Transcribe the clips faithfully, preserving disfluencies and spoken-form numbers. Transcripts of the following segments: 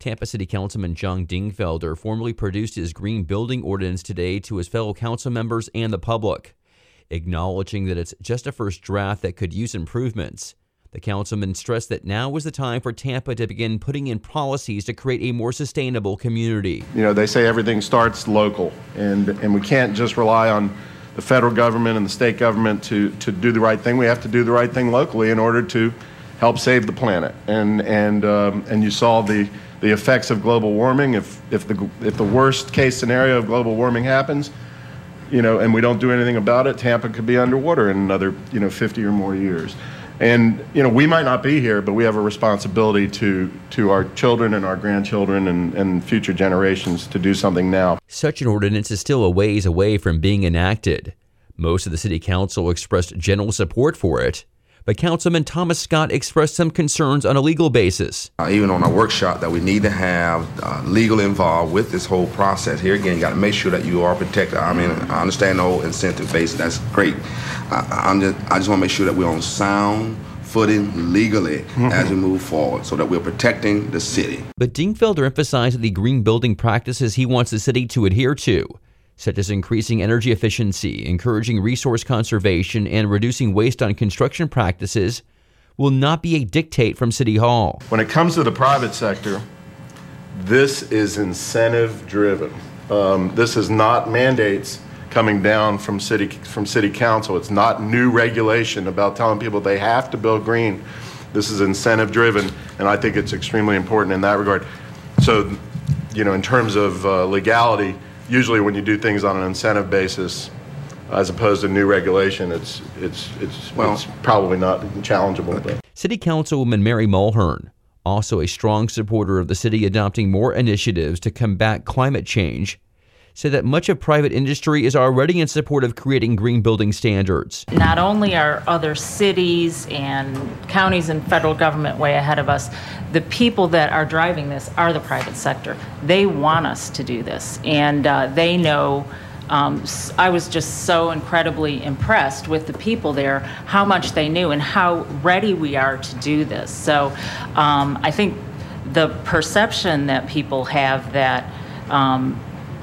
Tampa City Councilman John Dingfelder formally produced his green building ordinance today to his fellow council members and the public, acknowledging that it's just a first draft that could use improvements. The councilman stressed that now was the time for Tampa to begin putting in policies to create a more sustainable community. You know, they say everything starts local, and and we can't just rely on the federal government and the state government to, to do the right thing. We have to do the right thing locally in order to help save the planet. And and um, and you saw the the effects of global warming. If if the if the worst case scenario of global warming happens, you know, and we don't do anything about it, Tampa could be underwater in another, you know, fifty or more years. And, you know, we might not be here, but we have a responsibility to to our children and our grandchildren and, and future generations to do something now. Such an ordinance is still a ways away from being enacted. Most of the city council expressed general support for it, but Councilman Thomas Scott expressed some concerns on a legal basis. Uh, even on our workshop, that we need to have uh, legal involved with this whole process. Here again, you got to make sure that you are protected. I mean, I understand the whole incentive base. That's great. Uh, I'm just, I just want to make sure that we're on sound footing legally mm-hmm. as we move forward, so that we're protecting the city. But Dingfelder emphasized the green building practices he wants the city to adhere to, such as increasing energy efficiency, encouraging resource conservation, and reducing waste on construction practices, will not be a dictate from City Hall. When it comes to the private sector, this is incentive-driven. Um, this is not mandates coming down from city from city council. It's not new regulation about telling people they have to build green. This is incentive-driven, and I think it's extremely important in that regard. So, you know, in terms of uh, legality, usually when you do things on an incentive basis, as opposed to new regulation, it's it's it's, well, it's probably not challengeable. But. City Councilwoman Mary Mulhern, also a strong supporter of the city adopting more initiatives to combat climate change, said that much of private industry is already in support of creating green building standards. Not only are other cities and counties and federal government way ahead of us, the people that are driving this are the private sector. They want us to do this, and uh, they know. Um, I was just so incredibly impressed with the people there, how much they knew and how ready we are to do this. So um, I think the perception that people have that um,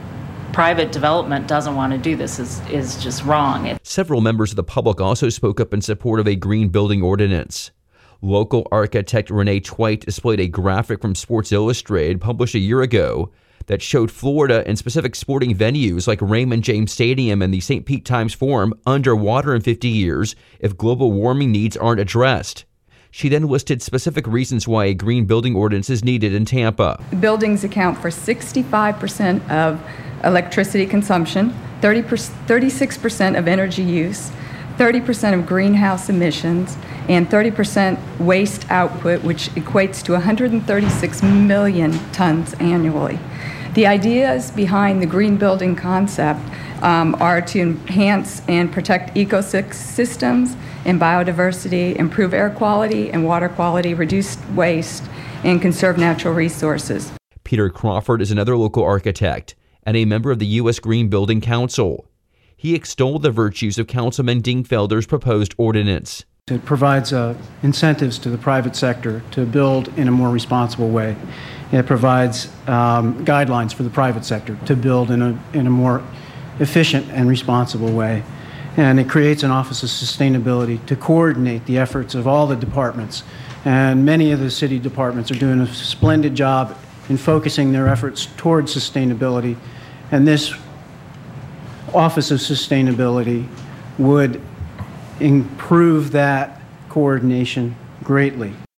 private development doesn't want to do this is, is just wrong. It- Several members of the public also spoke up in support of a green building ordinance. Local architect Renee Twite displayed a graphic from Sports Illustrated published a year ago that showed Florida and specific sporting venues like Raymond James Stadium and the Saint Pete Times Forum underwater in fifty years if global warming needs aren't addressed. She then listed specific reasons why a green building ordinance is needed in Tampa. Buildings account for sixty-five percent of electricity consumption, thirty-six percent of energy use, thirty percent of greenhouse emissions, and thirty percent waste output, which equates to one hundred thirty-six million tons annually. The ideas behind the green building concept um, are to enhance and protect ecosystems and biodiversity, improve air quality and water quality, reduce waste, and conserve natural resources. Peter Crawford is another local architect and a member of the U S Green Building Council. He extolled the virtues of Councilman Dingfelder's proposed ordinance. It provides uh, incentives to the private sector to build in a more responsible way. It provides um, guidelines for the private sector to build in a, in a more efficient and responsible way. And it creates an Office of Sustainability to coordinate the efforts of all the departments. And many of the city departments are doing a splendid job in focusing their efforts towards sustainability. And this Office of Sustainability would improve that coordination greatly.